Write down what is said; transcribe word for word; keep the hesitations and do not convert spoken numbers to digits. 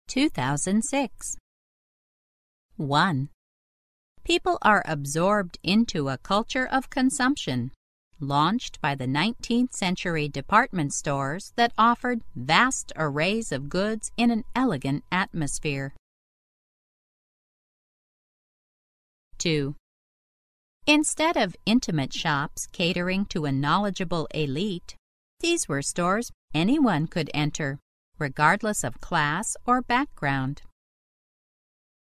two thousand six. one. People are absorbed into a culture of consumption, launched by the nineteenth century department stores that offered vast arrays of goods in an elegant atmosphere. two. Instead of intimate shops catering to a knowledgeable elite, these were stores anyone could enter, regardless of class or background.